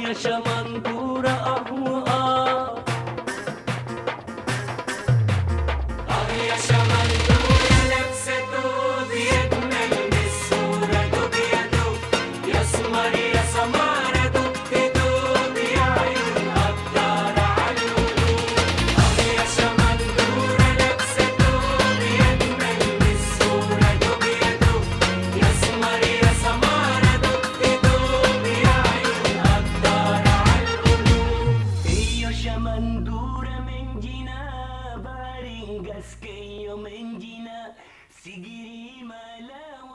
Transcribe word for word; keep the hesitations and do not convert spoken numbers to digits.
هي شمندورة أهو آه آه يا شمندورة لابسة دوب يجمل من الصورة دوب يا دوب يا سمر يا سمارة دوب دوب يا عيون قطارة عالقلوب آه يا شمندورة لابسة دوب يجمل من الصورة دوب يا دوب يا سمر يا سمارة دوب دوب يا عيون قطارة عالقلوب هي شمندورة من جنا baringas que yo mengina sigiri malam